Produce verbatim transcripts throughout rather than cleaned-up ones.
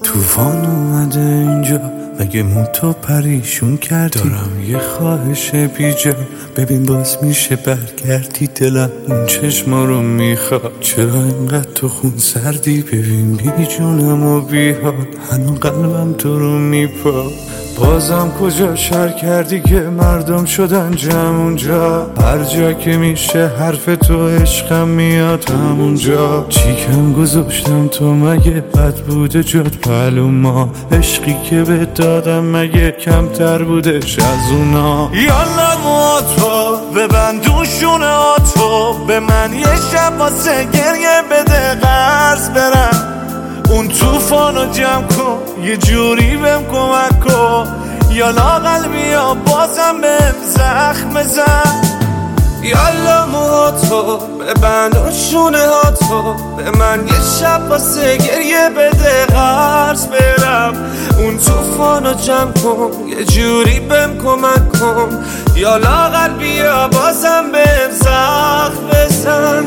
طوفان اومده اینجا، مگه موتو پریشون کردی؟ دارم یه خواهش بیجا، ببین باز میشه برگردی. دلم اون چشما رو میخواد، چرا اینقدر تو خون سردی؟ ببین بی جونم و بی حال، هنو قلبم تو رو میپا. بازم کجا شر کردی که مردم شدن جمع اونجا؟ هر جا که میشه حرف تو عشقم میاد همونجا. چیکم گذاشتم تو مگه بد بوده جد پلو ما؟ عشقی که به دادم مگه کمتر بودش از اونا؟ یالا موتو ببند دوشونه آتو، به من یه شب واسه گریه بده قرض برم. اون توفانو جمع کن یه جوری بهم کمک کن، یالا قلبی ها بازم بهم زخم بزن. یالا موهاتو ببند و شونه هاتو، به من یه شب واسه گریه بده قرض برم. اون توفانو جمع کن یه جوری بهم کمک کن، یالا قلبی ها بازم بهم زخم بزن.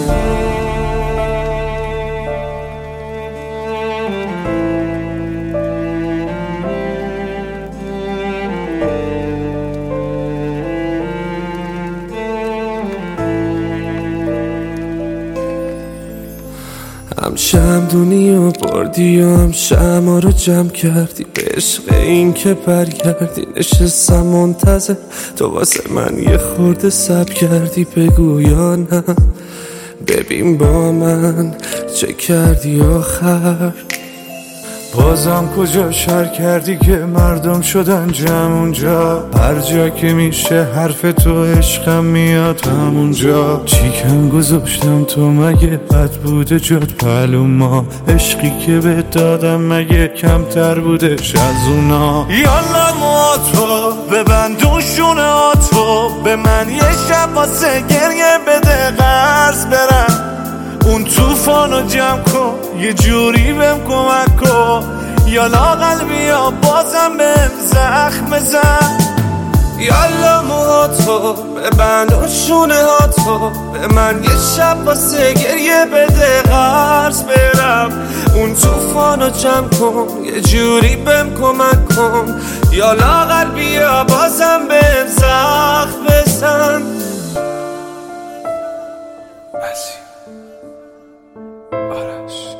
هم شمدونی و بردی و هم شما رو جمع کردی، به عشق این که برگردی. نشستم منتظر تو واسه من یه خورده سب کردی، بگو یا نه، ببین با من چه کردی آخر. بازم کجا شر کردی که مردم شدن جمع اونجا؟ هر جا که میشه حرف تو عشقم میاد همونجا. چیکم گذاشتم تو مگه بد بوده جد پلو ما؟ عشقی که به دادم مگه کمتر بودش از اونا؟ یالا موتو ببند دوشونه آتو، به من یه شب واسه گریه بده قرض برم. اون توفانو جمع کن یه جوری بهم کمک کن، یالا قلبی ها بازم بهم زخم بزن. یالا موهاتو ببند و شونه هاتو، به من یه شب واسه گریه بده قرض برم. اون توفانو جمع کن یه جوری بهم کمک کن، یالا قلبی ها بازم بهم زخم بزن. آرش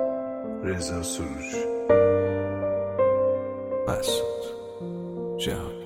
رضا سروش مسعود جهان